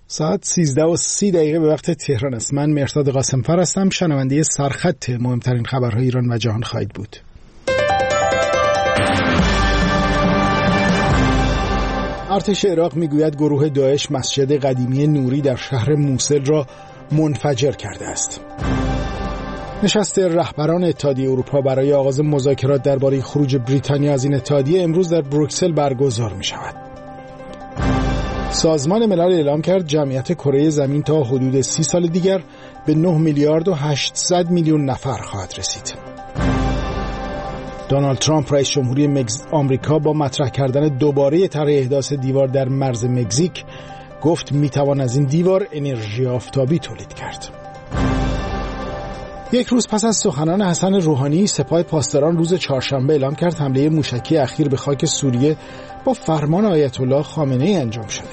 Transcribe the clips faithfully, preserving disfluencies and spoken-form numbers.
ساعت سیزده و سی دقیقه به وقت تهران است. من مهرداد قاسمفر هستم. شنونده سرخط مهمترین خبرهای ایران و جهان خواهید بود. ارتش عراق میگوید گروه داعش مسجد قدیمی نوری در شهر موصل را منفجر کرده است. نشست رهبران اتحادیه اروپا برای آغاز مذاکرات درباره خروج بریتانیا از این اتحادیه امروز در بروکسل برگزار می شود. سازمان ملل اعلام کرد جمعیت کره زمین تا حدود سی سال دیگر به نه میلیارد و هشتصد میلیون نفر خواهد رسید. دونالد ترامپ رئیس جمهوری مکز... آمریکا با مطرح کردن دوباره طرح احداث دیوار در مرز مکزیک گفت میتوان از این دیوار انرژی آفتابی تولید کرد. یک روز پس از سخنان حسن روحانی، سپاه پاسداران روز چهارشنبه اعلام کرد حمله موشکی اخیر به خاک سوریه با فرمان آیت الله خامنه‌ای انجام شده.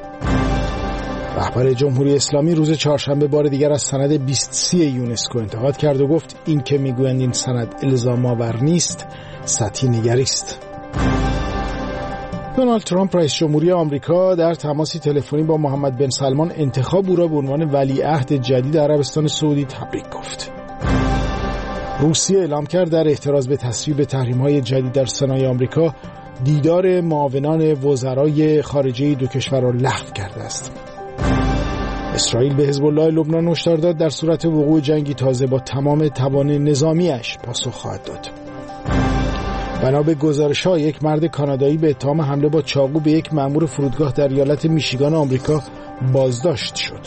رهبر جمهوری اسلامی روز چهارشنبه بار دیگر از سند بیست سی یونسکو انتقاد کرد و گفت این که میگویند این سند الزام آور نیست، سطحی نگری است. دونالد ترامپ رئیس جمهوری آمریکا در تماسی تلفنی با محمد بن سلمان انتخاب او را به عنوان ولیعهد جدید عربستان سعودی تبریک گفت. روسیه اعلام کرد در اعتراض به تصویب تحریم‌های جدید در سنای آمریکا دیدار معاونان وزرای خارجه دو کشور را لغو کرده است. اسرائیل به حزب الله لبنان هشدار داد در صورت وقوع جنگی تازه با تمام توان نظامیش پاسخ خواهد داد. بنا به گزارش‌ها یک مرد کانادایی به اتهام حمله با چاقو به یک مأمور فرودگاه در ایالت میشیگان آمریکا بازداشت شد.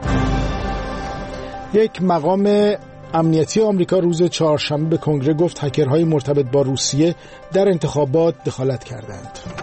یک مقام امنیتی آمریکا روز چهارشنبه به کنگره گفت هکرهای مرتبط با روسیه در انتخابات دخالت کردند.